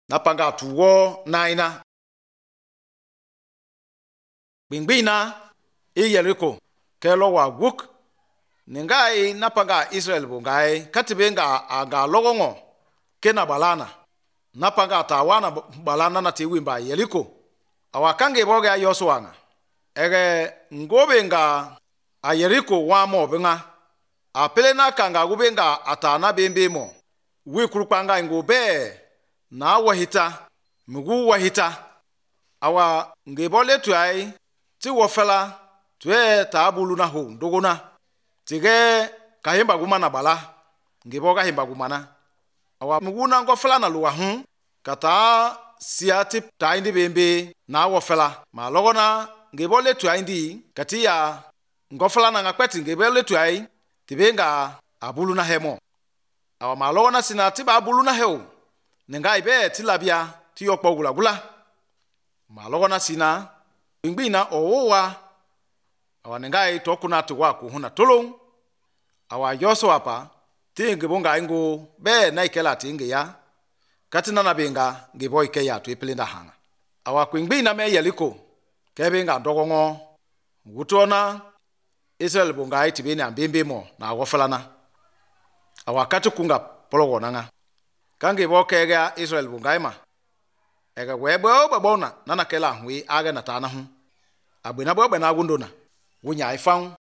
napanga tuwo naina bingbina Yeriko kelo wa wuk ningai napanga Israel bungai katibenga aga logongo kena balana napanga tawana balana na tiwimba Yeriko awakange boga Yosua ege ngobenga a Yeriko wa mo benga apelena kanga gubenga atana bembemo wikurupanga ngobe na wahita mugu wahita awa ngebole tuai ti wofela tue tabulu na ho ndogona tige kahimba gumana bala ngeboga himba gumana awa muguna ngofela na luwa kata siati taindi bembe na wofela ma logona ngebole tuaindi katia ngofela na ngakweti ngebole tuai tibenga abulu na hemo awa ma logona sinati ba abulu na heo ninga ibe tilabia ti yokpo gula ma logona sina bingbina owa awa ningai tokuna tuwa ku huna tolong awa Yosua pa tinge bonga ingo be na ikela tinge ya katina na benga ngeboy ke ya tu ipelenda hanga awa kwingbina me Yeriko kebenga dogongo gutona Israel bonga itibeni ambembe mo na wofalana awa katukunga pologo nanga kange bokega Israel bonga ma ega webo babona nana kela hui aga na tana hu agbena bo gbena gundona wunya ifan